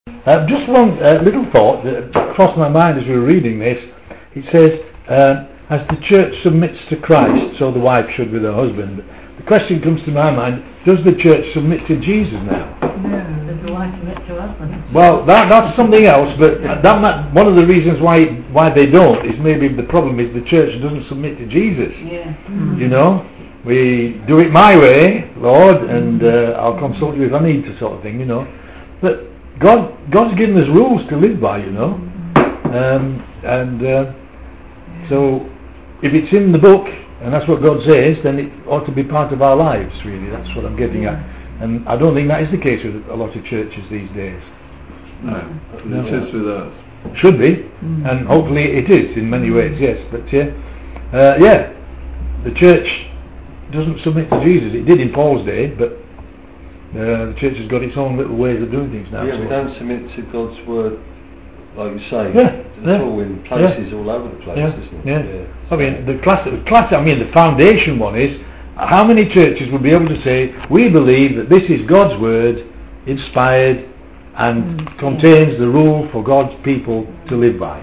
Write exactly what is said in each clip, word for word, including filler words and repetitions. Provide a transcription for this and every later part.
Uh, just one uh, little thought that crossed my mind as we were reading this. It says, uh, as the church submits to Christ, so the wife should with her husband. The question comes to my mind, does the church submit to Jesus now? No, does the wife submit to husband? Well, that, that's something else, but that might, one of the reasons why why they don't is maybe the problem is the church doesn't submit to Jesus. Yeah. Mm. You know? We do it my way, Lord, and uh, I'll consult you if I need to, sort of thing, you know. But God, God's given us rules to live by, you know. Um, and uh, so, if it's in the book, and that's what God says, then it ought to be part of our lives, really. That's what I'm getting at. And I don't think that is the case with a lot of churches these days. No, No. it is with us. Should be, Mm. and hopefully it is in many ways, yes. But yeah, uh, yeah, the church doesn't submit to Jesus. It did in Paul's day, but uh, the church has got its own little ways of doing things now. Yeah, so we don't submit to God's word, like you say. Yeah, It's yeah, all in places yeah. all over the place, Yeah, isn't it? yeah. I mean, the class, the class. I mean, the foundation one is how many churches would be able to say we believe that this is God's word, inspired, and Mm, contains the rule for God's people to live by.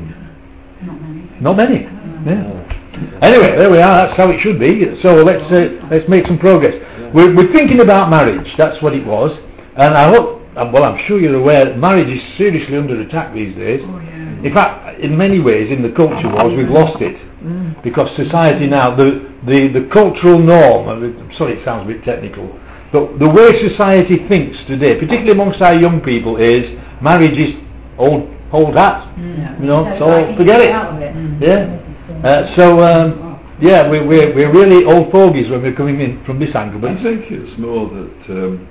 Not many. Not many. Mm. Yeah. Anyway, there we are. That's how it should be. So let's uh, let's make some progress. Yeah. We're, we're thinking about marriage. That's what it was. And I hope, well, I'm sure you're aware that marriage is seriously under attack these days. Oh, yeah. In fact, in many ways, in the culture wars, we've lost it Mm. because society now, the the the cultural norm. I'm sorry, it sounds a bit technical, but the way society thinks today, particularly amongst our young people, is marriage is old old hat. Mm. You know, So so like, forget get it. out of it. Mm. Yeah. Uh, so um, yeah, we're, we're we're really old fogies when we're coming in from this angle. But I think it's more that um,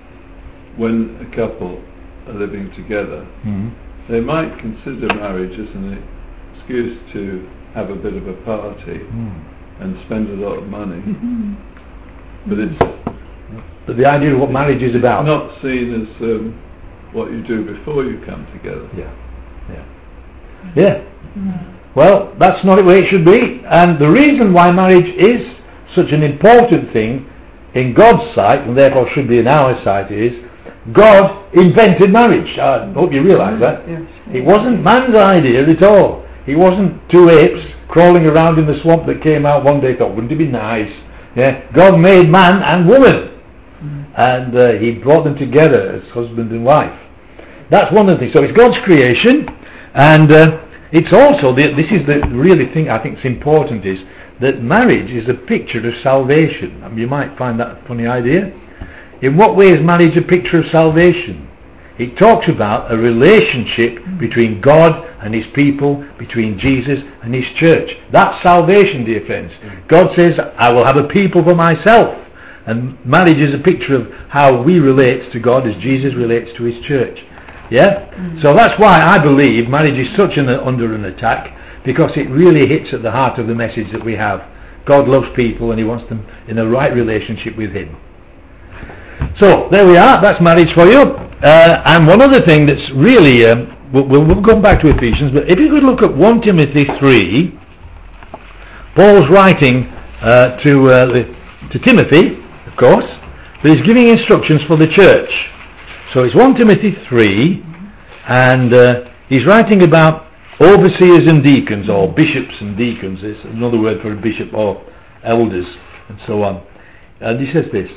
when a couple are living together, Mhm. they might consider marriage as an excuse to have a bit of a party Mm. and spend a lot of money. Mm. But it's But the idea of what marriage is about. not seen as um, what you do before you come together. Yeah. Yeah. Yeah. Well, that's not the way it should be. And the reason why marriage is such an important thing in God's sight, and therefore should be in our sight, is God invented marriage. I hope you realise that. Yes. It wasn't man's idea at all. It wasn't two apes crawling around in the swamp that came out one day thought, wouldn't it be nice? Yeah. God made man and woman. Mm. And uh, he brought them together as husband and wife. That's one of the things. So it's God's creation, and uh, it's also, the, this is the really thing I think is important, is that marriage is a picture of salvation. I mean, you might find that a funny idea. In what way is marriage a picture of salvation? It talks about a relationship between God and his people, between Jesus and his church. That's salvation, dear friends. God says, I will have a people for myself. And marriage is a picture of how we relate to God as Jesus relates to his church. Yeah? Mm. So that's why I believe marriage is such an under an attack, because it really hits at the heart of the message that we have. God loves people and he wants them in a right relationship with him. So there we are. That's marriage for you. Uh, and one other thing that's really, um, we'll, we'll, we'll go back to Ephesians, but if you could look at First Timothy three, Paul's writing uh, to uh, the, to Timothy, of course, but he's giving instructions for the church. So it's First Timothy three, and uh, he's writing about overseers and deacons, or bishops and deacons. It's another word for a bishop, or elders, and so on. And he says this: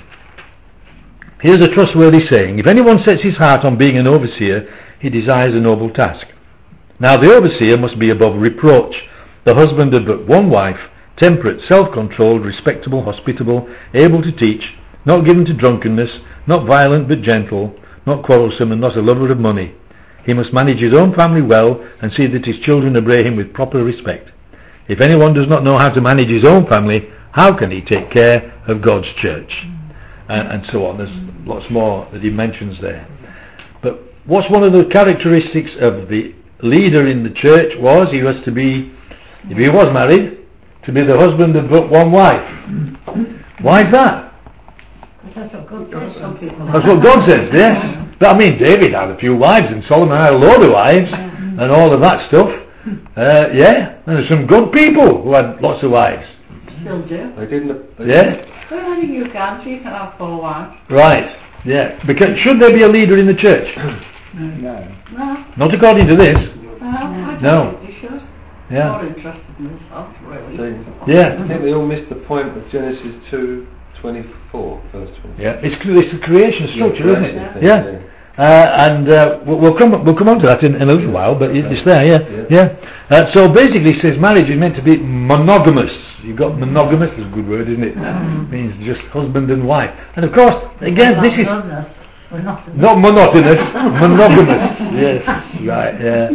here's a trustworthy saying, if anyone sets his heart on being an overseer, he desires a noble task. Now the overseer must be above reproach, the husband of but one wife, temperate, self-controlled, respectable, hospitable, able to teach, not given to drunkenness, not violent but gentle, not quarrelsome, and not a lover of money. He must manage his own family well and see that his children obey him with proper respect. If anyone does not know how to manage his own family, how can he take care of God's church? And, and so on. There's lots more that he mentions there. But what's one of the characteristics of the leader in the church was he was to be, if he was married, to be the husband of but one wife. Why is that? That's what God says. Some people That's what God says, yes. But I mean, David had a few wives, and Solomon had a load of wives, and all of that stuff. Uh, yeah, and there's some good people who had lots of wives. Still do. They didn't. They Yeah, Well, I think you can, so you can have four wives. right. Yeah, because should there be a leader in the church? No. No, Not according to this. no, I don't No. think they should. Yeah. More interested in themselves, really. See, Yeah. I think we all missed the point of Genesis two twenty-four, verse twenty-four. Yeah. It's, it's the creation structure, isn't it? creation Yeah. thing, Uh, and uh, we'll we'll come we'll come on to that in, in a little while, but it- it's there, yeah, yeah. Uh, so basically, it says marriage is meant to be monogamous. You've got monogamous is a good word, isn't it? It means just husband and wife. And of course, again, this is We're not. not monotonous, monogamous. Yes, right, yeah.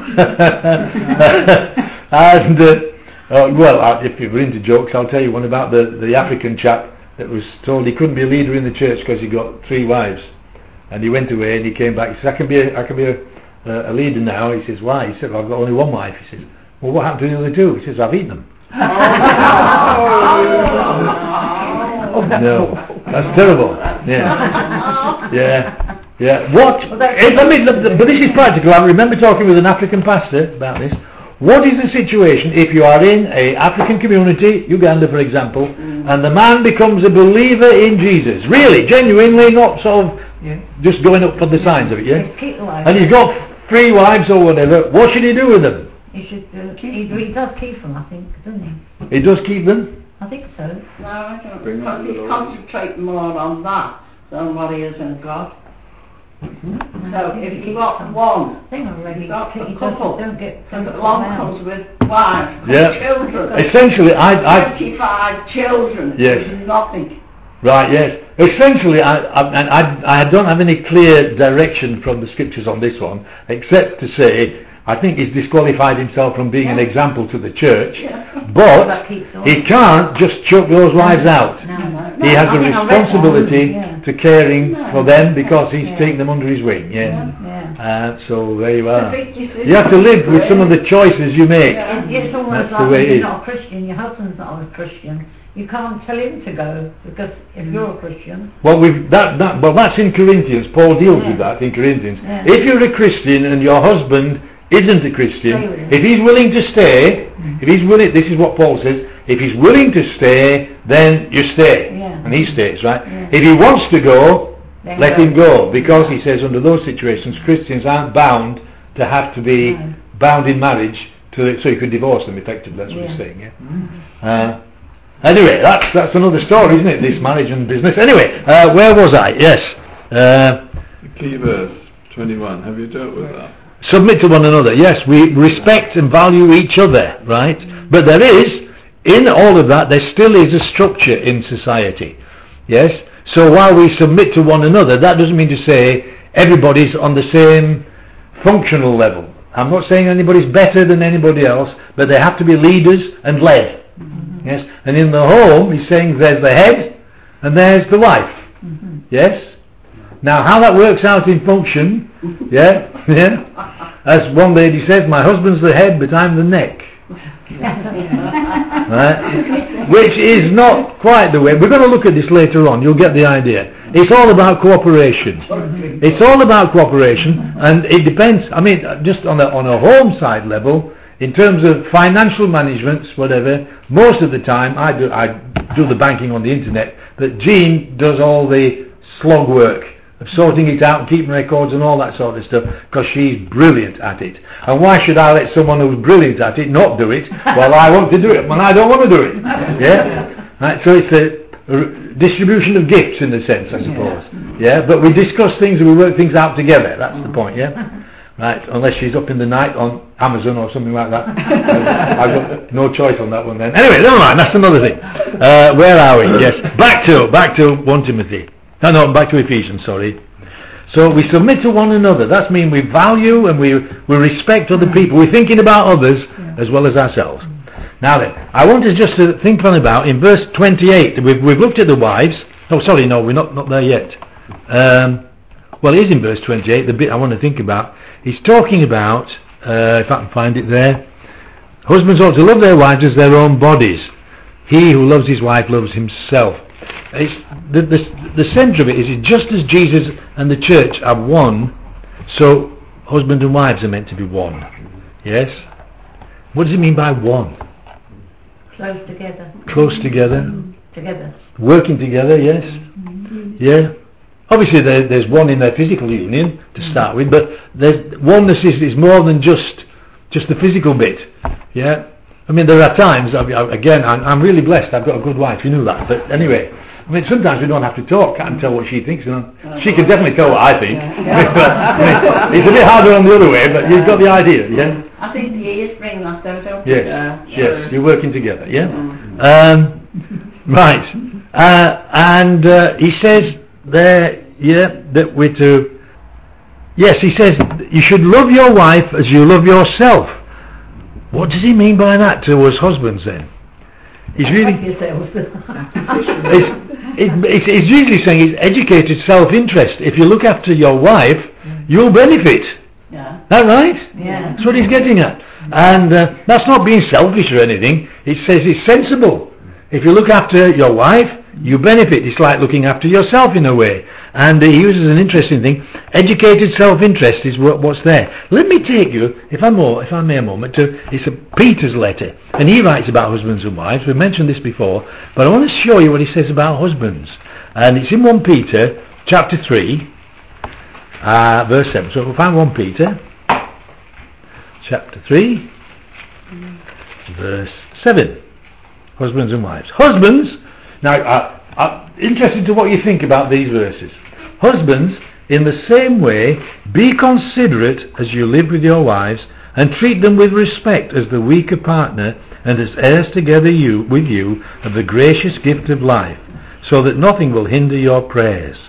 and uh, uh, well, uh, if you're into jokes, I'll tell you one about the the African chap that was told he couldn't be a leader in the church because he got three wives. And he went away and he came back. He says, I can be a, I can be a, uh, a leader now. He says, why? He said, well, I've got only one wife. He says, well, what happened to the other two? He says, I've eaten them. Oh, no, that's terrible. Yeah, yeah, yeah. What? eh, let me, but this is practical. I remember talking with an African pastor about this. What is the situation if you are in a African community, Uganda for example, and the man becomes a believer in Jesus? Really, genuinely, not sort of Yeah. just going up for the signs of it, yeah? Keep the wife. And he's got three wives or whatever. What should he do with them? He should. Uh, he, he does keep them, I think, doesn't he? He does keep them. I think so. No, I don't. Bring Because on he's the Lord. concentrating more on that than what he is in God. So if you've got one, thing already. you've got You a don't- couple, Don't get and don't along get comes with wives, Yeah. children. Essentially, I, I, twenty-five children. Yes. Is nothing. right, yes. Essentially, I, I, and I, I don't have any clear direction from the scriptures on this one, except to say, I think he's disqualified himself from being an Yeah. example to the church, Yeah. but That keeps on. he can't just chuck those wives out. No, no. He has I a think I read responsibility that, yeah. to caring No. for them because he's Yeah. taking them under his wing, yeah. Yeah. Uh, so there you are. It's a big decision. You have to live with some of the choices you make. Yeah. It- It's almost That's the like way when it you're is. not a Christian, your husband's not a Christian. You can't tell him to go because if you're a Christian, Well, we've that, that well, that's in Corinthians. Paul deals Yeah. with that in Corinthians. Yeah. If you're a Christian and your husband isn't a Christian, Stay with him. if he's willing to stay, Mm. if he's willing, this is what Paul says. If he's willing to stay, then you stay, Yeah. and he stays, right? Yeah. If he wants to go, Then let go. him go, because he says under those situations, Christians aren't bound to have to be No. bound in marriage to so you can divorce them effectively. That's what Yeah. he's saying. Yeah. Uh, Anyway, that's that's another story, isn't it? This marriage and business. Anyway, uh, where was I? Yes. Uh, The key verse, twenty-one. Have you dealt with that? submit to one another. Yes, we respect and value each other, right? But there is, in all of that, there still is a structure in society. Yes? So while we submit to one another, that doesn't mean to say everybody's on the same functional level. I'm not saying anybody's better than anybody else, but they have to be leaders and led. Yes? And in the home, he's saying there's the head and there's the wife. Yes? Now, how that works out in function, yeah, yeah, as one lady says, my husband's the head, but I'm the neck. Right? Which is not quite the way. We're going to look at this later on. You'll get the idea. It's all about cooperation. It's all about cooperation, and it depends. I mean, just on a on a home side level, in terms of financial management, whatever. Most of the time, I do I do the banking on the internet, but Jean does all the slog work of sorting it out and keeping records and all that sort of stuff, because she's brilliant at it. And why should I let someone who's brilliant at it not do it while I want to do it when I don't want to do it? Yeah? Right, so it's a r- distribution of gifts in a sense, I suppose. Yeah, but we discuss things and we work things out together. That's the point, yeah? Right, unless she's up in the night on Amazon or something like that. I've got no choice on that one then. Anyway, never mind, that's another thing. Uh, where are we? Yes, back to, back to First Timothy. No, no, back to Ephesians, sorry. So we submit to one another. That means we value and we, we respect other people. We're thinking about others as well as ourselves. Now then, I want us just to think on about, in verse twenty-eight, we've, we've looked at the wives. Oh, sorry, no, we're not, not there yet. Um, well, it is in verse twenty-eight, the bit I want to think about. He's talking about, uh, if I can find it there, husbands ought to love their wives as their own bodies. He who loves his wife loves himself. It's, the, the, the centre of it is just as Jesus and the church are one, so husband and wives are meant to be one. Yes? What does it mean by one? close together. Close together, Together. working together, yes? Yeah? obviously there, there's one in their physical union to start with, but there's, oneness is, is more than just just the physical bit. Yeah, I mean there are times. I, I, again, I'm, I'm really blessed. I've got a good wife. You knew that. But anyway, I mean sometimes we don't have to talk. I can tell what she thinks. You know, Oh, she can definitely tell what I think. Yeah. I mean, it's a bit harder on the other way, but you've got the idea. Yeah. I think the years bring that though, don't Yes. Yeah. Yes. You're working together. Yeah. Mm. Um, right. Uh, and uh, he says there, yeah, that we're to. Yes, he says you should love your wife as you love yourself. What does he mean by that to us husbands then? He's really, yourselves. it's, it, it's, it's usually saying it's educated self-interest. If you look after your wife, you'll benefit. Yeah. That right? Yeah. That's what he's getting at. And uh, that's not being selfish or anything. It says it's sensible. If you look after your wife, you benefit. It's like looking after yourself in a way. And uh, he uses an interesting thing. Educated self-interest is what, what's there. Let me take you, if I, more, if I may a moment, to it's a Peter's letter. And he writes about husbands and wives. We've mentioned this before. But I want to show you what he says about husbands. And it's in First Peter chapter three, uh, verse seven. So we'll find First Peter chapter three, verse seven. Husbands and wives. Husbands, now uh, I'm interested to what you think about these verses. Husbands, in the same way, be considerate as you live with your wives, and treat them with respect as the weaker partner, and as heirs together you with you of the gracious gift of life, so that nothing will hinder your prayers.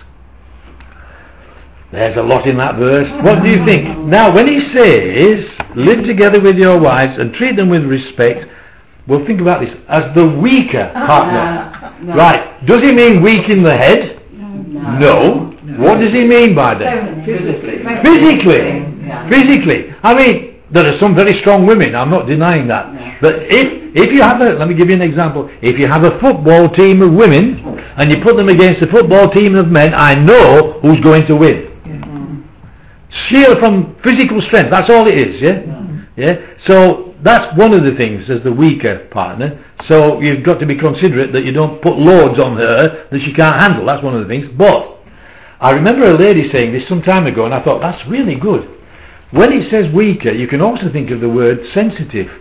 There's a lot in that verse. What do you think? Now, when he says, live together with your wives and treat them with respect, well, think about this, as the weaker partner. No, no. Right. Does he mean weak in the head? No. No. What does he mean by that? Physically. Physically. Yeah. Physically. I mean, there are some very strong women, I'm not denying that. Yeah. But if if you have a, let me give you an example, if you have a football team of women, and you put them against a football team of men, I know who's going to win. Mm. Sheer from physical strength, that's all it is, yeah? Mm. Yeah? So that's one of the things as the weaker partner. So you've got to be considerate that you don't put loads on her that she can't handle. That's one of the things. But I remember a lady saying this some time ago, and I thought that's really good. When it says weaker, you can also think of the word sensitive.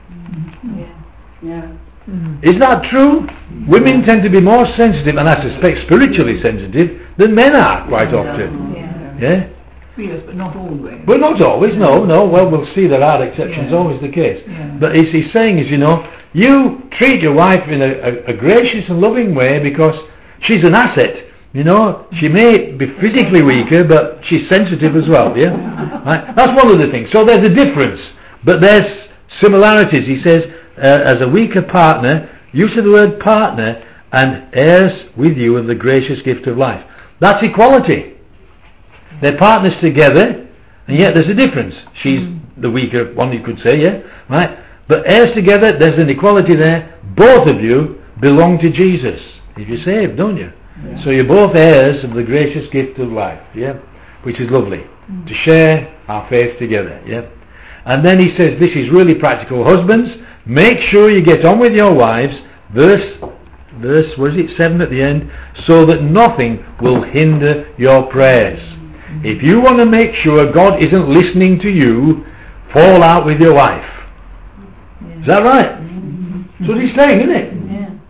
Yeah. Yeah. Is that true? Women tend to be more sensitive, and I suspect spiritually sensitive, than men are quite often. Yeah. Yeah? Yes, but not always. But not always, no, no. Well, we'll see there are exceptions, Yeah. always the case. Yeah. But he's, he's saying is, you know, you treat your wife in a, a, a gracious and loving way because she's an asset. You know, she may be physically weaker, but she's sensitive as well, yeah? Right? That's one of the things. So there's a difference, but there's similarities. He says, uh, as a weaker partner, use of the word partner, and heirs with you of the gracious gift of life. That's equality. They're partners together, and yet there's a difference. She's mm. the weaker one, you could say, yeah? Right? But heirs together, there's an equality there. Both of you belong to Jesus. If you're saved, don't you? Yeah. So you're both heirs of the gracious gift of life, yeah? Which is lovely. Mm. To share our faith together, yeah? And then he says, this is really practical. Husbands, make sure you get on with your wives, verse, verse, what is it, seven at the end, so that nothing will hinder your prayers. Mm. If you want to make sure God isn't listening to you, fall out with your wife. Yeah. Is that right? Mm-hmm. That's what he's saying, isn't it?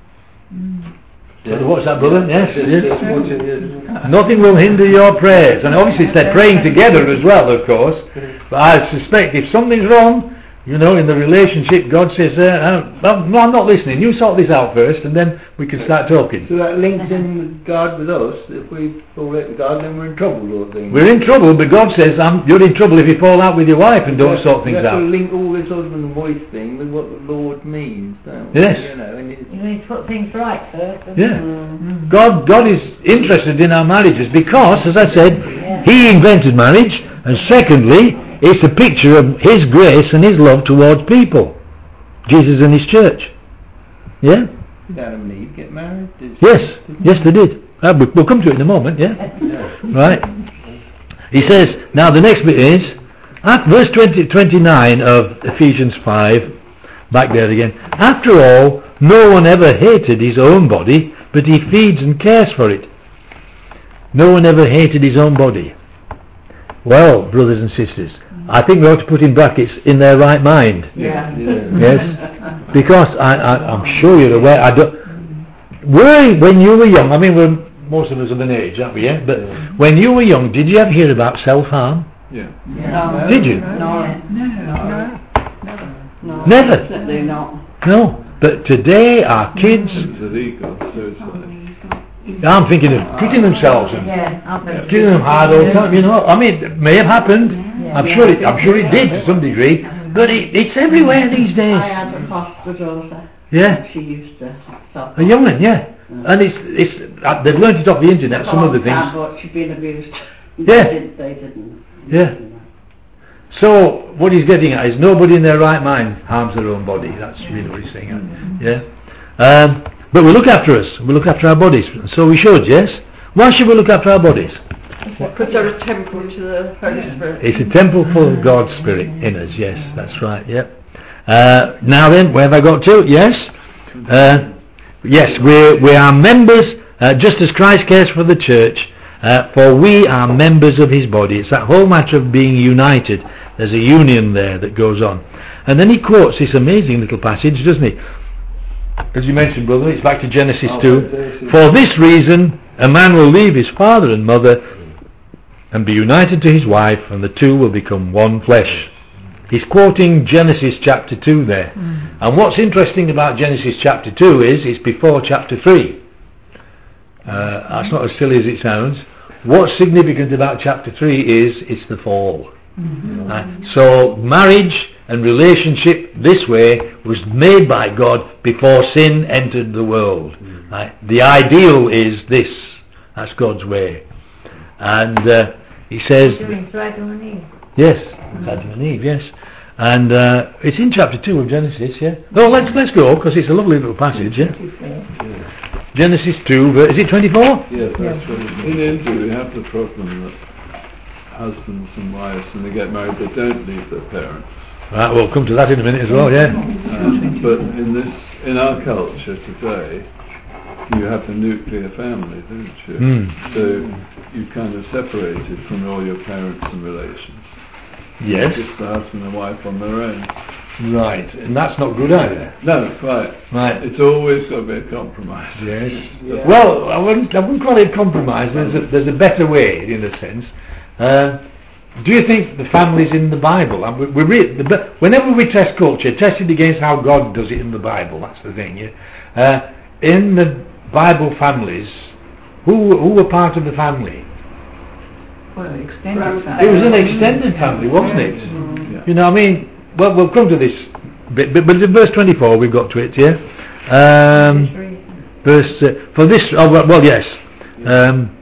So what's that, brother? Yes, yes. Nothing will hinder your prayers. And obviously they're praying together as well, of course. But I suspect if something's wrong, you know, in the relationship, God says, uh, uh, no, I'm not listening. You sort this out first, and then we can start talking. So that links in God with us. If we fall out with God, then we're in trouble, sort of thing. We're in trouble, but God says, um, you're in trouble if you fall out with your wife and don't have, sort things out. We have out. to link all this husband and wife thing with what the Lord means, don't we? Yes. You know, and it's, You need to put things right first. Yeah. Mm. God, God is interested in our marriages because, as I said, Yeah. He invented marriage, and secondly, it's a picture of His grace and His love towards people. Jesus and His church. Yeah? did Adam and Eve get married? Did Yes. Yes, they did. Uh, we- we'll come to it in a moment, yeah? Yeah. Right? He says, now the next bit is, at verse twenty, twenty-nine of Ephesians five, back there again, after all, no one ever hated his own body, but he feeds and cares for it. no one ever hated his own body. Well, brothers and sisters, I think we ought to put in brackets, in their right mind. Yeah. Yes, because I, I, I'm sure you're aware. I don't. Were when you were young, I mean, we're most of us of an age, aren't we? Yeah. But when you were young, did you ever hear about self-harm? Yeah. No. Did you? No. No. No. Never. Definitely not. No. But today, our kids, It's illegal, suicide. I'm thinking of quitting themselves and Yeah, I'll bet. killing them hard all the time. You know, I mean, it may have happened. Yeah. I'm sure it. I'm sure it did to some degree. But it, it's everywhere these days. I had a foster daughter. Yeah. She used to suffer. A young one, yeah. And it's it's uh, they've learned it off the internet. Some of the things. But she'd been abused. Yeah. They, did, they didn't. Yeah. So what he's getting at is nobody in their right mind harms their own body. That's really what he's saying. Yeah. Um, but we look after us. We look after our bodies. So we should, yes. Why should we look after our bodies? Because they're a temple to the Holy Spirit. It's a temple full of God's Spirit in us. Yes, that's right. Yep. Uh, now then, where have I got to? Yes. Uh, yes, we we are members, uh, just as Christ cares for the church. Uh, for we are members of his body. It's that whole matter of being united. There's a union there that goes on. And then he quotes this amazing little passage, doesn't he? As you mentioned, brother, it's back to Genesis Oh, two. Genesis. For this reason, a man will leave his father and mother and be united to his wife, and the two will become one flesh. He's quoting Genesis chapter two there. Mm. And what's interesting about Genesis chapter two is it's before chapter three. Uh, that's not as silly as it sounds. What's significant about chapter three is it's the fall. Mm-hmm. Uh, so marriage and relationship this way was made by God before sin entered the world. Mm-hmm. Right? The ideal is this. That's God's way. And uh, he says... Doing to Adam and Eve. Yes, mm-hmm. Adam and Eve, yes. And uh, it's in chapter two of Genesis, yeah? No, let's let's go, because it's a lovely little passage, yeah? Yeah. Genesis two, is it twenty-four? Yes, that's right. In India we have the problem that husbands and wives, when they get married, they don't leave their parents. Right, we'll come to that in a minute as well, yeah? Um, but in this, in our culture today, you have a nuclear family, don't you? Mm. So you kind of separated from all your parents and relations. Yes. Just the husband and wife on their own. Right, and that's not good either. No, quite. Right. It's always got to be a compromise. Yes. Yeah. Well, I wouldn't, I wouldn't call it compromise. There's a, there's a better way, in a sense. Uh, do you think the family's in the Bible? And we, we read, the, whenever we test culture, test it against how God does it in the Bible. That's the thing. Yeah. Uh, in the Bible families, who who were part of the family? Well, extended family. It was an extended family, wasn't it? Yeah. You know, I mean, well, we'll come to this bit, but, but in verse twenty-four we've got to it, yeah? Um, verse, uh, for this, oh, well, well yes. Um,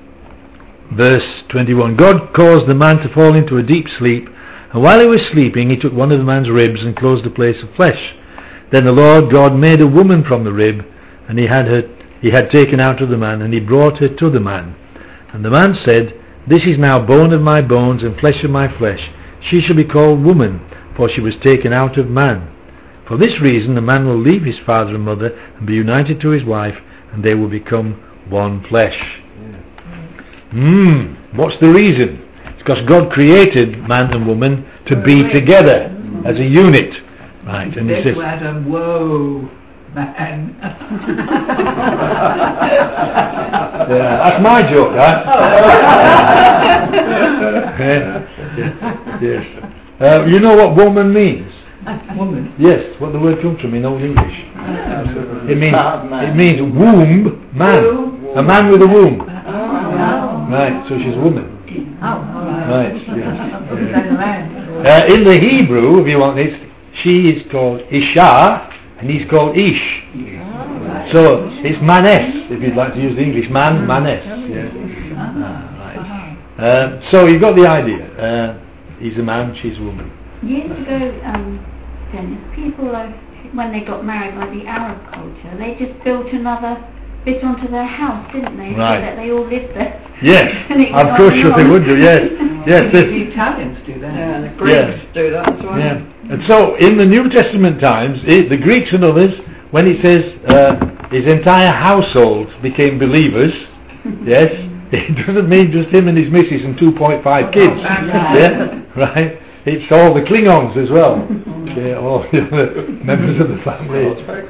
verse twenty-one, God caused the man to fall into a deep sleep, and while he was sleeping, he took one of the man's ribs and closed the place of flesh. Then the Lord God made a woman from the rib, and he had her, he had taken out of the man, and he brought her to the man. And the man said, this is now bone of my bones and flesh of my flesh. She shall be called woman, for she was taken out of man. For this reason the man will leave his father and mother and be united to his wife, and they will become one flesh. Hmm, what's the reason? It's because God created man and woman to be together as a unit. Right, and he says... Adam, whoa, man. Yeah, that's my joke, huh? yeah, yes. Uh, you know what woman means? Woman. Yes, what the word comes from in Old English. Oh. It means it means womb, man. A man with a womb. Oh. Right, so she's a woman. Oh, all right. Right, yes. Uh, in the Hebrew, if you want this, she is called Isha, and he's called Ish. So it's manes, if you'd like to use the English, man, manes. Yeah. Ah, right. Uh, so you've got the idea. Uh, he's a man, she's a woman. Years ago, um, Dennis, people, uh, when they got married by the Arab culture, they just built another bit onto their house, didn't they? Right. So that they all lived there. Yes, And it of went course on sure and they on. would do, yes. Yes, The this, Italians do that. Yeah, the Greeks Yeah. do that as well. yeah. And so in the New Testament times, it, the Greeks and others, when it says uh, his entire household became believers, yes, It doesn't mean just him and his missus and two point five kids. Yeah, right. It's all the Klingons as well. Yeah, all the other members of the family.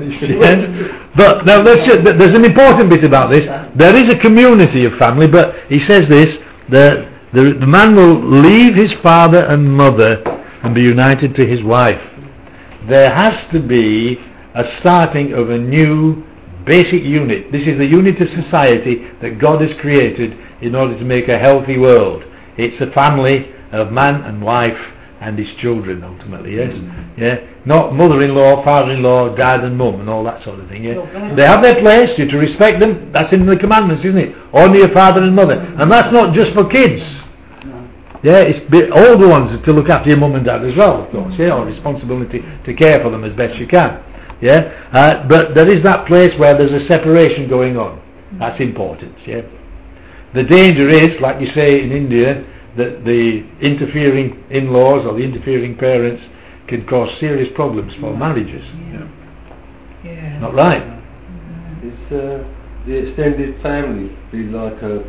Yes. But now let's just, there's an important bit about this. There is a community of family, but he says this: the the, the man will leave his father and mother and be united to his wife. There has to be a starting of a new basic unit. This is the unit of society that God has created in order to make a healthy world. It's a family of man and wife and his children, ultimately. Yes, mm-hmm. Yeah. Not mother-in-law, father-in-law, dad and mum and all that sort of thing. Yeah, they have their place. You're to respect them. That's in the commandments, isn't it? Honour your father and mother, and that's not just for kids. Yeah, it's bit older ones to look after your mum and dad as well, of course. Yeah, or responsibility to care for them as best you can. Yeah, uh, but there is that place where there's a separation going on. That's important. Yeah, the danger is, like you say in India, that the interfering in-laws or the interfering parents can cause serious problems for marriages. Yeah. Yeah. Not right. It's uh, the extended family be like a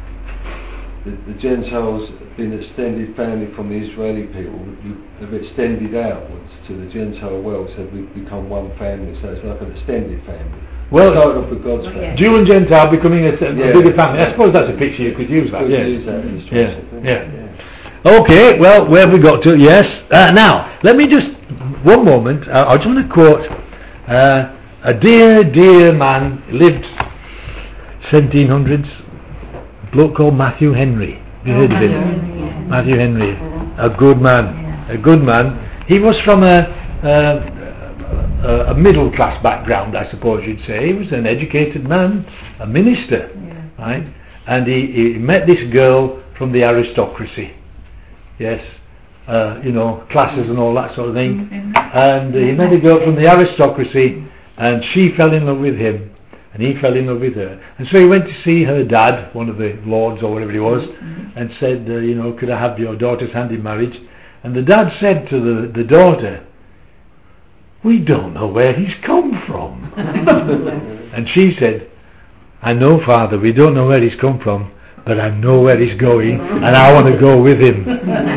the, the Gentiles have been extended family from the Israeli people. You have extended outwards to the Gentile world, so we've become one family. So it's like an extended family. Well, started off with God's family. Yeah. Jew and Gentile becoming a, a Yeah. bigger family. I suppose that's a picture you could use. That. Could Yes. use that Yeah. illustration, Yeah. yeah. Okay. Well, where have we got to? Yes. Uh, now, let me just one moment. Uh, I just want to quote uh, a dear, dear man lived seventeen hundreds. A bloke called Matthew Henry. Have you heard of him? Yeah. Matthew Henry, a good man, Yeah. a good man. He was from a, a, a, a middle class background, I suppose you'd say. He was an educated man, a minister, Yeah. right? And he, he met this girl from the aristocracy. Yes, uh, you know, classes and all that sort of thing. Mm-hmm. And uh, he met a girl from the aristocracy, and she fell in love with him. And he fell in love with her. And so he went to see her dad, one of the lords or whatever he was, mm-hmm. and said, uh, you know, could I have your daughter's hand in marriage? And the dad said to the, the daughter, we don't know where he's come from. And she said, I know, Father, we don't know where he's come from, but I know where he's going, and I want to go with him.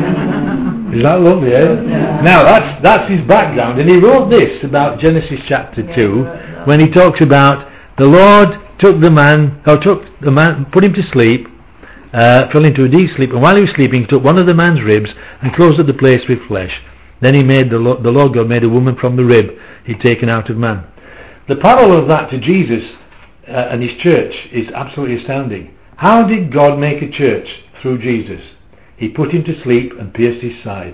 Is that lovely, eh? Yeah. Now, that's, that's his background. And he wrote this about Genesis chapter two, when he talks about the Lord took the man, or took the man, put him to sleep, uh, fell into a deep sleep, and while he was sleeping, he took one of the man's ribs and closed up the place with flesh. Then he made the Lord, the Lord God made a woman from the rib he'd taken out of man. The parallel of that to Jesus uh, and his church is absolutely astounding. How did God make a church? Through Jesus. He put him to sleep and pierced his side.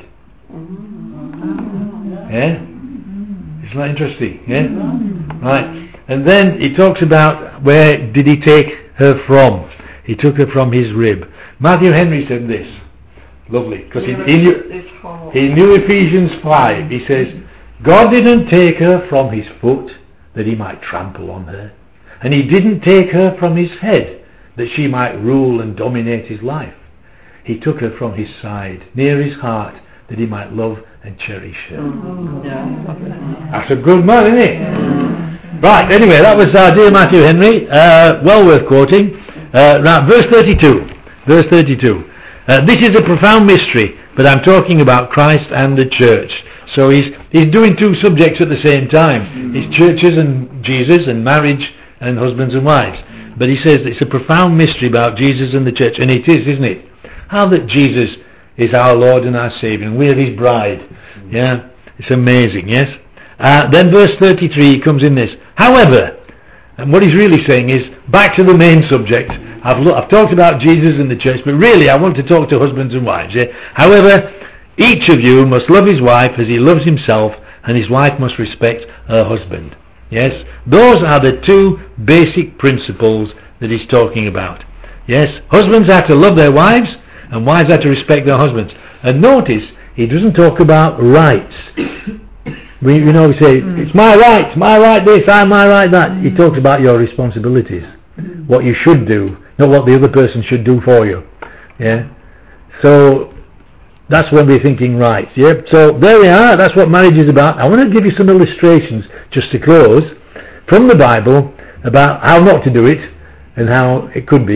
Yeah? Isn't that interesting? Yeah? Right. And then he talks about where did he take her from. He took her from his rib. Matthew Henry said this. Lovely. Because he, he, knew, he knew Ephesians five. He says, God didn't take her from his foot that he might trample on her. And he didn't take her from his head that she might rule and dominate his life. He took her from his side, near his heart, that he might love and cherish her. That's a good man, isn't it? Right, anyway, that was our dear Matthew Henry. Uh, well worth quoting. Uh, right, verse thirty-two. Verse thirty-two. Uh, this is a profound mystery, but I'm talking about Christ and the church. So he's he's doing two subjects at the same time. His churches and Jesus, and marriage and husbands and wives. But he says it's a profound mystery about Jesus and the church, and it is, isn't it? How that Jesus is our Lord and our Saviour, and we're his bride. Yeah, it's amazing, yes? Uh, then verse thirty-three comes in this. However, and what he's really saying is, back to the main subject. I've, lo- I've talked about Jesus and the church, but really I want to talk to husbands and wives. Yeah? However, each of you must love his wife as he loves himself, and his wife must respect her husband. Yes, those are the two basic principles that he's talking about. Yes, husbands have to love their wives, and wives have to respect their husbands. And notice, he doesn't talk about rights. We, you know, we say, it's my right, my right this, I'm my right that. He talks about your responsibilities, what you should do, not what the other person should do for you. Yeah. So that's when we're thinking rights. Yeah. So there we are. That's what marriage is about. I want to give you some illustrations just to close from the Bible about how not to do it and how it could be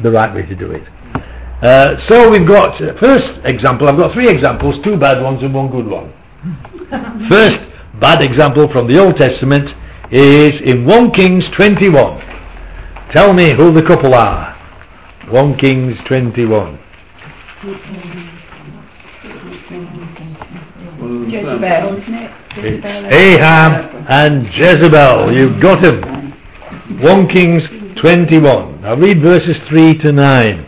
the right way to do it. Uh, so we've got, uh, first example, I've got three examples, two bad ones and one good one. First bad example from the Old Testament is in First Kings twenty-one. Tell me who the couple are. First Kings twenty-one. Jezebel. It's Ahab and Jezebel. You've got them. First Kings twenty-one. Now read verses three to nine.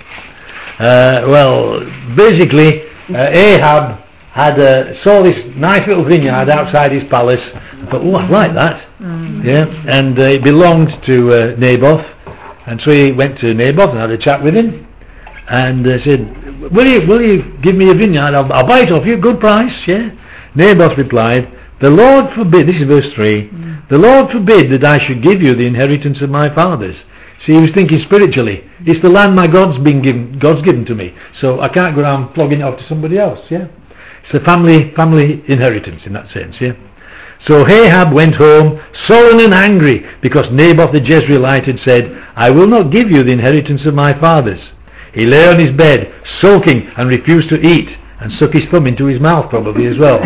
Uh, well, basically, uh, Ahab had uh, saw this nice little vineyard outside his palace. I thought, oh, I like that. Mm. Yeah, and uh, it belonged to uh, Naboth, and so he went to Naboth and had a chat with him, and uh, said, "Will you, will you give me a vineyard? I'll, I'll buy it off you, good price." Yeah. Naboth replied, "The Lord forbid." This is verse three. Mm. "The Lord forbid that I should give you the inheritance of my fathers." See, he was thinking spiritually. It's the land my God's been given, God's given to me, so I can't go around flogging it off to somebody else. Yeah, it's a family family inheritance in that sense. Yeah. So Ahab went home sullen and angry because Naboth the Jezreelite had said, "I will not give you the inheritance of my fathers." He lay on his bed sulking and refused to eat and stuck his thumb into his mouth probably as well.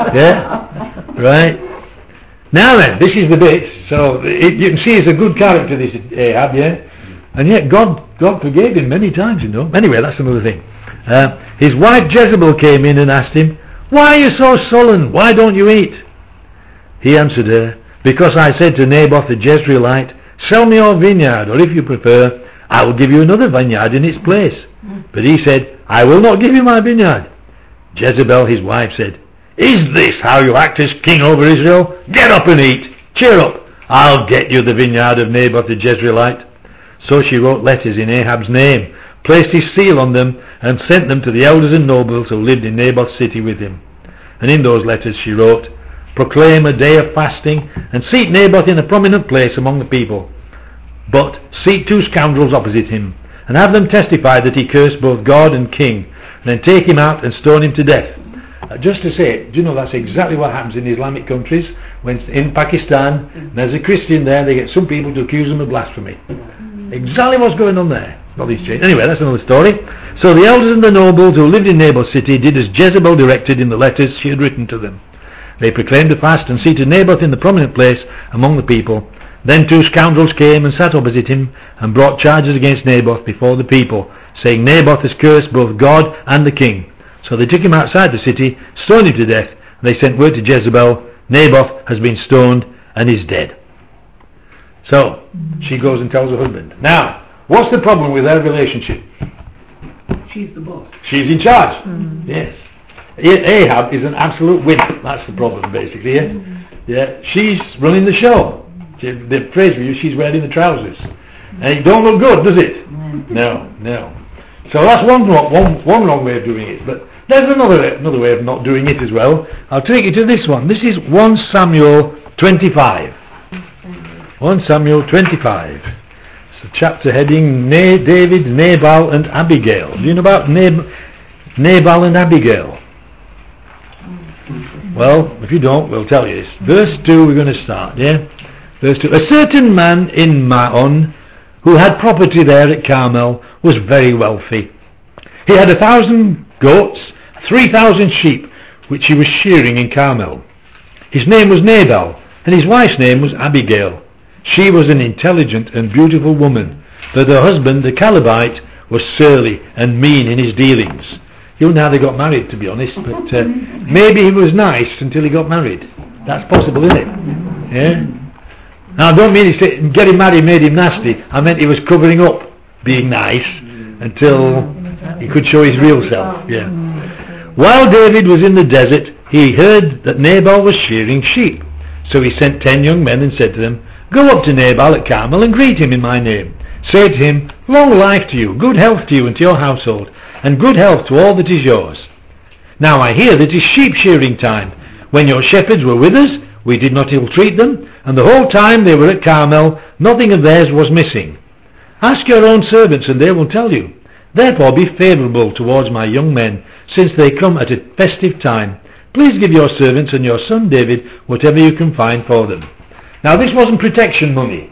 Yeah, right. Now then, this is the bit. So it, you can see he's a good character, this Ahab, yeah? And yet God God forgave him many times, you know. Anyway, that's another thing. Uh, his wife Jezebel came in and asked him, "Why are you so sullen? Why don't you eat?" He answered her, "Because I said to Naboth the Jezreelite, 'Sell me your vineyard, or if you prefer, I will give you another vineyard in its place.' But he said, 'I will not give you my vineyard.' Jezebel, his wife, said, 'Is this how you act as king over Israel? Get up and eat. Cheer up. I'll get you the vineyard of Naboth the Jezreelite.' So she wrote letters in Ahab's name, placed his seal on them, and sent them to the elders and nobles who lived in Naboth's city with him. And in those letters she wrote, 'Proclaim a day of fasting, and seat Naboth in a prominent place among the people. But seat two scoundrels opposite him, and have them testify that he cursed both God and king, and then take him out and stone him to death.'" Uh, just to say, do you know that's exactly what happens in Islamic countries? When in Pakistan, there's a Christian there, they get some people to accuse them of blasphemy. Exactly what's going on there. Not these change. Anyway, that's another story. So the elders and the nobles who lived in Naboth's city did as Jezebel directed in the letters she had written to them. They proclaimed a fast and seated Naboth in the prominent place among the people. Then two scoundrels came and sat opposite him and brought charges against Naboth before the people, saying, "Naboth has cursed both God and the king." So they took him outside the city, stoned him to death, and they sent word to Jezebel, "Naboth has been stoned and is dead." So she goes and tells her husband. Now, what's the problem with their relationship? She's the boss. She's in charge. Mm. Yes. Ahab is an absolute wimp. That's the problem, basically. Yeah. Mm. Yeah. She's running the show. She, the phrase we use, she's wearing the trousers, and it don't look good, does it? Mm. No, no. So that's one, one, one wrong way of doing it. But there's another another way of not doing it as well. I'll take you to this one. This is First Samuel twenty-five. First Samuel twenty-five. It's a chapter heading Na- David, Nabal and Abigail. Do you know about Nab- Nabal and Abigail? Well, if you don't, we'll tell you this. Verse two we're going to start, yeah? Verse two. A certain man in Maon, who had property there at Carmel, was very wealthy. He had a thousand goats, three thousand sheep, which he was shearing in Carmel. His name was Nabal, and his wife's name was Abigail. She was an intelligent and beautiful woman, but her husband, the Calebite, was surly and mean in his dealings. You know how they got married, to be honest, but uh, maybe he was nice until he got married. That's possible, isn't it? Yeah. Now, I don't mean he said getting married made him nasty. I meant he was covering up being nice until he could show his real self. Yeah. While David was in the desert, he heard that Nabal was shearing sheep. So he sent ten young men and said to them, "Go up to Nabal at Carmel and greet him in my name. Say to him, 'Long life to you, good health to you and to your household, and good health to all that is yours. Now I hear that it is sheep shearing time. When your shepherds were with us, we did not ill-treat them, and the whole time they were at Carmel, nothing of theirs was missing. Ask your own servants, and they will tell you. Therefore be favourable towards my young men, since they come at a festive time. Please give your servants and your son David whatever you can find for them.'" Now this wasn't protection money.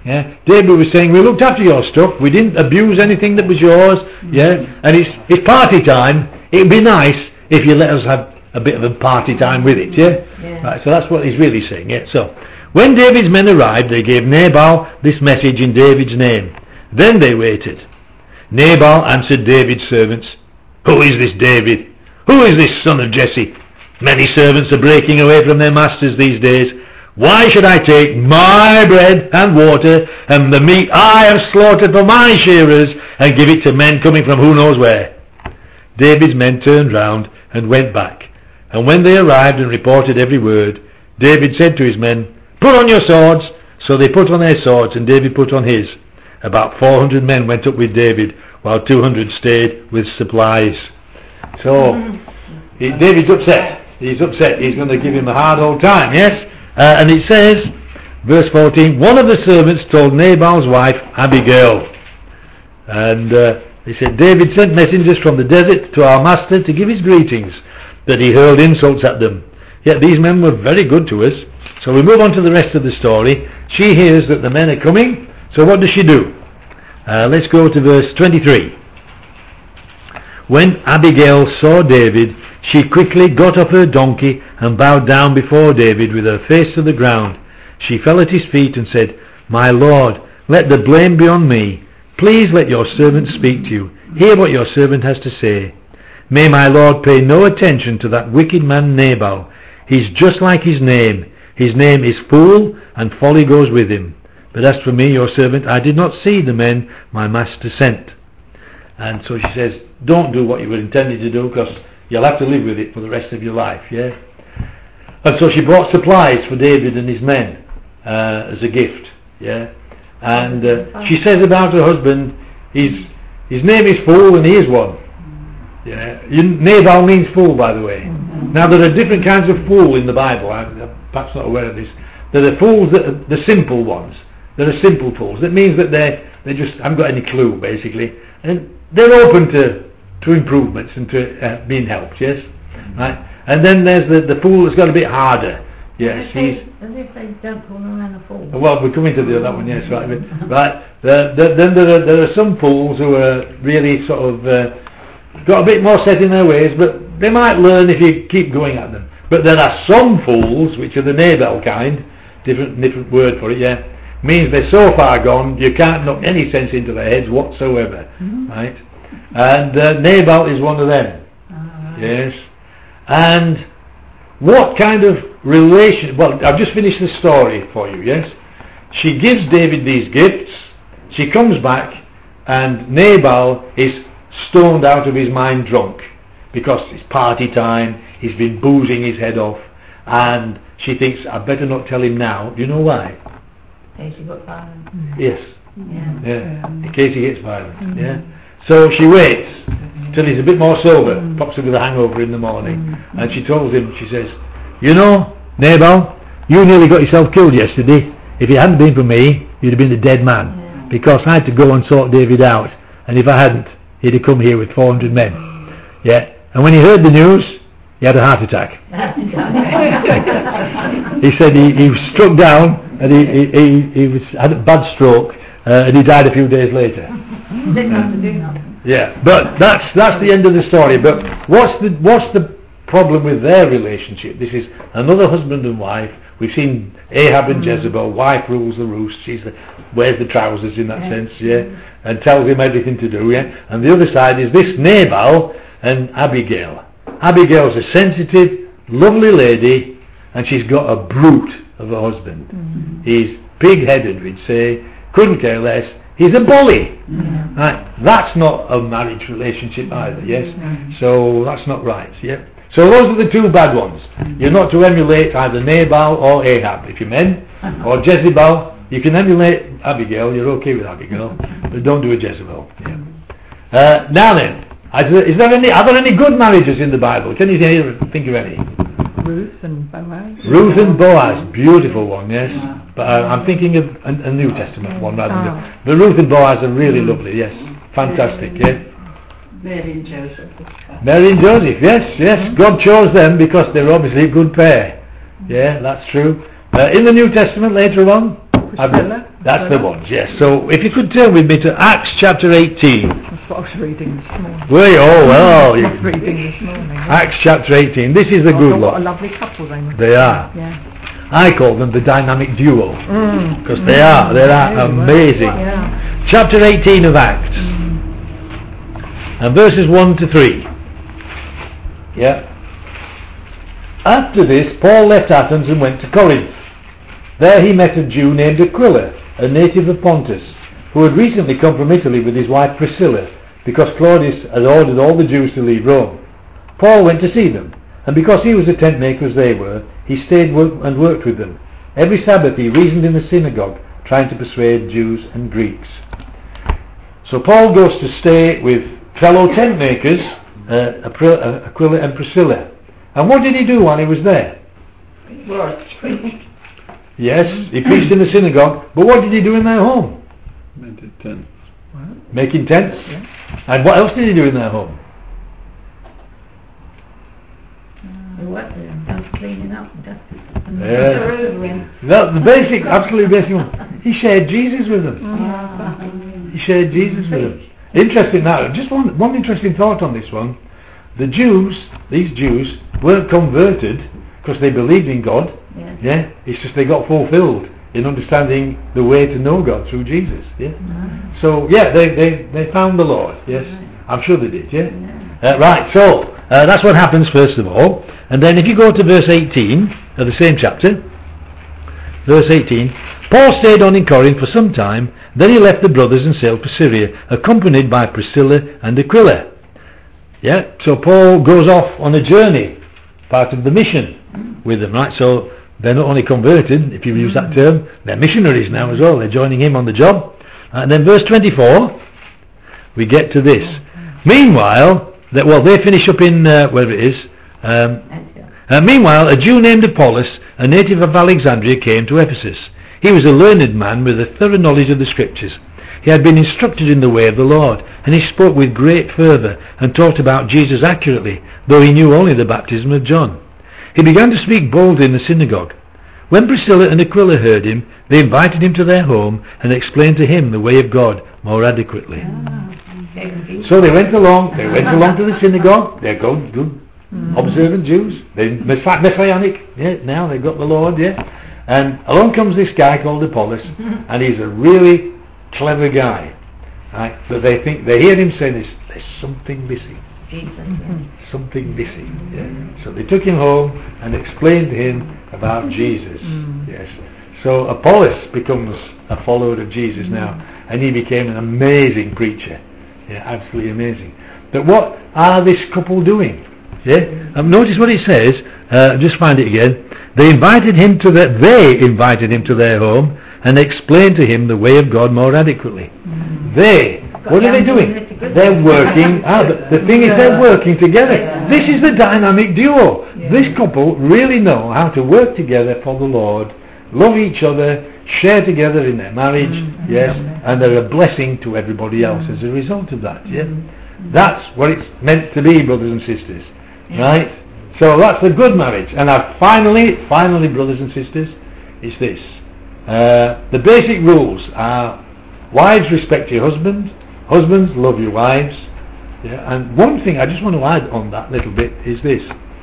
Yeah, David was saying, we looked after your stuff, we didn't abuse anything that was yours, yeah, and it's it's party time, it'd be nice if you let us have a bit of a party time with it, yeah? Yeah. Right, so that's what he's really saying, yeah. So, when David's men arrived, they gave Nabal this message in David's name. Then they waited. Nabal answered David's servants, who is this David? Who is this son of Jesse? Many servants are breaking away from their masters these days. Why should I take my bread and water and the meat I have slaughtered for my shearers and give it to men coming from who knows where? David's men turned round and went back. And when they arrived and reported every word, David said to his men, put on your swords. So they put on their swords and David put on his. About four hundred men went up with David, while two hundred stayed with supplies. So, he, David's upset. He's upset. He's going to give him a hard old time, yes? Uh, and it says, verse fourteen, one of the servants told Nabal's wife, Abigail. And uh, he said, David sent messengers from the desert to our master to give his greetings, but he hurled insults at them. Yet these men were very good to us. So we move on to the rest of the story. She hears that the men are coming. So what does she do? Uh, let's go to verse twenty-three. When Abigail saw David, she quickly got off her donkey and bowed down before David with her face to the ground. She fell at his feet and said, my lord, let the blame be on me. Please let your servant speak to you. Hear what your servant has to say. May my lord pay no attention to that wicked man Nabal. He's just like his name. His name is Fool, and folly goes with him. But as for me, your servant, I did not see the men my master sent. And so she says, don't do what you were intended to do, because you'll have to live with it for the rest of your life, yeah? And so she brought supplies for David and his men uh, as a gift, yeah? And uh, she says about her husband, his, his name is Fool and he is one. Yeah? You, Nabal means fool, by the way. Now there are different kinds of fool in the Bible. I'm, I'm perhaps not aware of this. There are fools that are the simple ones. There are simple fools. That means that they they just haven't got any clue, basically. And they're open to to improvements and to uh, being helped, yes? Right? And then there's the, the fool that's got a bit harder. Yes, he's... As if they don't call around a fool. Well, we're coming to the that one, yes, right. But, right. The, the, then there are, there are some fools who are really sort of uh, got a bit more set in their ways, but they might learn if you keep going at them. But there are some fools, which are the Nabal kind, different different word for it, yeah, means they're so far gone you can't knock any sense into their heads whatsoever, mm-hmm. right? And uh, Nabal is one of them, right. Yes. And what kind of relation, well, I've just finished the story for you, yes? She gives David these gifts, she comes back, and Nabal is stoned out of his mind drunk, because it's party time, he's been boozing his head off, and she thinks, I better not tell him now. Do you know why? In case he got violent. Yes. Yeah. Yeah. In case he gets violent. Mm-hmm. Yeah. So she waits till he's a bit more sober, mm-hmm. pops him with a hangover in the morning, mm-hmm. and she tells him, she says, you know, Nabal, you nearly got yourself killed yesterday. If it hadn't been for me, you'd have been a dead man. Yeah. Because I had to go and sort David out, and if I hadn't, he'd have come here with four hundred men. Yeah. And when he heard the news, he had a heart attack. He said he, he was struck down and he, he, he, he was, had a bad stroke uh, and he died a few days later. Didn't have to do nothing. Yeah, but that's that's the end of the story. But what's the what's the problem with their relationship? This is another husband and wife. We've seen Ahab and Jezebel. Wife rules the roost. She's the, wears the trousers in that yeah. sense, yeah, and tells him everything to do, yeah. And the other side is this Nabal and Abigail. Abigail's a sensitive, lovely lady, and she's got a brute of a husband. Mm-hmm. He's pig-headed, we'd say, couldn't care less. He's a bully. Mm-hmm. Right? That's not a marriage relationship either, yes? Mm-hmm. So that's not right, yeah? So those are the two bad ones. Mm-hmm. You're not to emulate either Nabal or Ahab. If you're men, or Jezebel, you can emulate Abigail, you're okay with Abigail, but don't do a Jezebel. Yeah. Uh, now then, is there any, are there any good marriages in the Bible? Can you think of any? Ruth and Boaz. Ruth and Boaz, beautiful one, yes. Yeah. But uh, I'm thinking of a, a New Testament one rather than oh. the Ruth and Boaz are really mm. lovely, yes. Fantastic, yeah. Mary and Joseph. Mary and Joseph, yes, yes. Mm-hmm. God chose them because they're obviously a good pair. Yeah, that's true. Uh, in the New Testament later on, I've Priscilla. got- that's the Priscilla. one, yes. So if you could turn with me to Acts chapter eighteen. That's what I was reading this morning. Were you? Oh, well. I You, was reading this morning. yeah. Acts chapter eighteen. This is the I good thought, what a lot. lovely couple they must They are. Yeah. I call them the dynamic duo. Mm. Because they are. They are Really well. amazing. Yeah. Chapter eighteen of Acts. And verses one to three. Yeah. After this, Paul left Athens and went to Corinth. There he met a Jew named Aquila, a native of Pontus, who had recently come from Italy with his wife Priscilla, because Claudius had ordered all the Jews to leave Rome. Paul went to see them, and because he was a tent maker as they were, he stayed work and worked with them. Every Sabbath he reasoned in the synagogue, trying to persuade Jews and Greeks. So Paul goes to stay with fellow tent makers, uh, Aquila and Priscilla. And what did he do while he was there? Yes, he preached in the synagogue, but what did he do in their home? Made tents. Making tents. And what else did he do in their home? The what? Does cleaning up, does Yeah. The, the basic, absolutely basic one. He shared Jesus with them. He shared Jesus with them. Interesting now, just one, one interesting thought on this one. The Jews, these Jews, weren't converted because they believed in God. Yeah. Yeah, it's just they got fulfilled in understanding the way to know God through Jesus. Yeah. So yeah, they, they, they found the Lord. Yes, I'm sure they did. Yeah. Uh, right. So uh, that's what happens first of all, and then if you go to verse eighteen of the same chapter, verse eighteen, Paul stayed on in Corinth for some time. Then he left the brothers and sailed for Syria, accompanied by Priscilla and Aquila. Yeah. So Paul goes off on a journey, part of the mission with them. Right. So they're not only converted, if you use that term, they're missionaries now as well. They're joining him on the job. And then verse twenty-four, we get to this. Meanwhile, that well, they finish up in uh, wherever it is. Um, uh, meanwhile, a Jew named Apollos, a native of Alexandria, came to Ephesus. He was a learned man with a thorough knowledge of the Scriptures. He had been instructed in the way of the Lord, and he spoke with great fervour and talked about Jesus accurately, though he knew only the baptism of John. He began to speak boldly in the synagogue. When Priscilla and Aquila heard him, they invited him to their home and explained to him the way of God more adequately. So they went along, they went along to the synagogue. They're good, good, observant Jews. They're mess- messianic. Yeah, now they've got the Lord. Yeah, and along comes this guy called Apollos, and he's a really clever guy. Right? But they think they hear him say this. There's something missing. Something missing. Yeah. So they took him home and explained to him about Jesus. Yes. So Apollos becomes a follower of Jesus now, and he became an amazing preacher. Yeah, absolutely amazing. But what are this couple doing? Yeah. Um, notice what it says. Uh, just find it again. They invited him to their. They invited him to their home and explained to him the way of God more adequately. They. What are they doing? They're working. Ah, the, the thing is, they're working together. This is the dynamic duo. This couple really know how to work together for the Lord, love each other, share together in their marriage, yes, and they're a blessing to everybody else as a result of that. Yeah, that's what it's meant to be, brothers and sisters. Right? So that's a good marriage. And I finally, finally, brothers and sisters, is this: uh, the basic rules are: wives, respect your husband. Husbands, love your wives. Yeah, and one thing I just want to add on that little bit is this.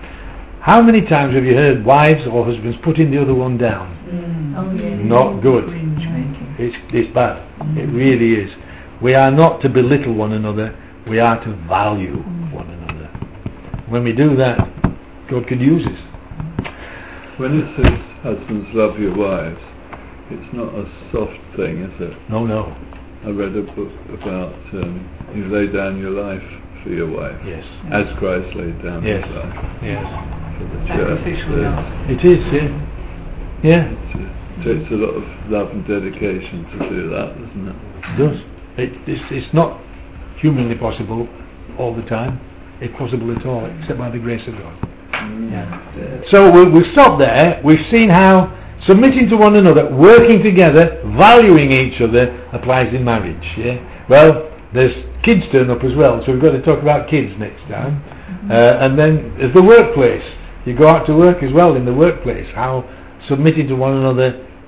How many times have you heard wives or husbands putting the other one down? Mm. Oh, yeah. Not good. It's, it's bad. Mm. It really is. We are not to belittle one another. We are to value mm. one another. When we do that, God can use us. When it says, husbands, love your wives, it's not a soft thing, is it? No, no. I read a book about um, you lay down your life for your wife. Yes. As Christ laid down yes. his life. Yes. For the church. It is, yeah. Yeah. It takes a lot of love and dedication to do that, doesn't it? It does. It, it's, it's not humanly possible all the time, if possible at all, except by the grace of God. Mm. Yeah. So we'll, we'll stop there. We've seen how submitting to one another, working together, valuing each other applies in marriage. Yeah. Well, there's kids turn up as well, so we've got to talk about kids next time. Mm-hmm. Uh, and then there's the workplace. You go out to work as well in the workplace. How submitting to one another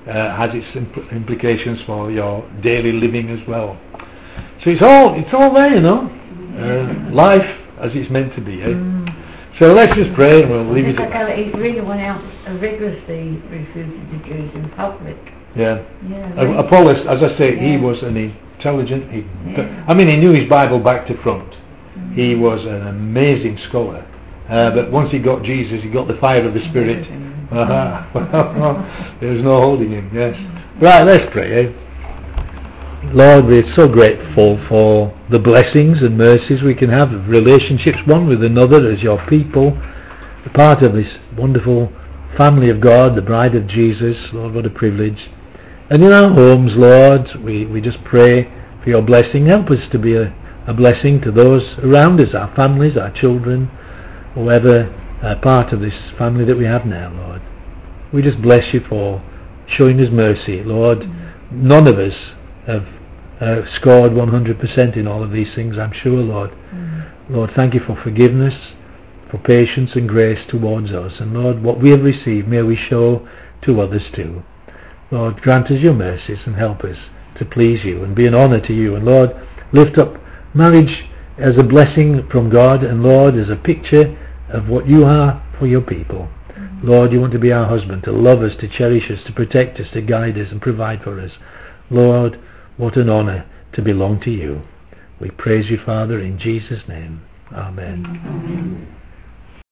uh, has its impl- implications for your daily living as well. So it's all it's all there, you know. Uh, life as it's meant to be. Eh? Mm. So let's just pray and we'll leave it at that. He really went out and vigorously refuted the Jews in public. Yeah. Yeah, Uh, really. Apollos, as I say, he Yeah. was an intelligent. He, Yeah. I mean, he knew his Bible back to front. Mm. He was an amazing scholar. Uh, but once he got Jesus, he got the fire of the Spirit. Aha. There was no holding him. Yes. Right. Let's pray. Eh? Lord, we're so grateful for the blessings and mercies we can have of relationships one with another as your people, a part of this wonderful family of God, the bride of Jesus. Lord, what a privilege. And in our homes, Lord, we, we just pray for your blessing. Help us to be a, a blessing to those around us, our families, our children, whoever uh, part of this family that we have now, Lord. We just bless you for showing us mercy, Lord. Mm-hmm. None of us have uh, scored one hundred percent in all of these things, I'm sure, Lord. Mm-hmm. Lord, thank you for forgiveness, for patience and grace towards us. And Lord, what we have received, may we show to others too. Lord, grant us your mercies and help us to please you and be an honour to you. And Lord, lift up marriage as a blessing from God, and Lord, as a picture of what you are for your people. Mm-hmm. Lord, you want to be our husband, to love us, to cherish us, to protect us, to guide us and provide for us. Lord, what an honour to belong to you. We praise you, Father, in Jesus' name. Amen. Amen.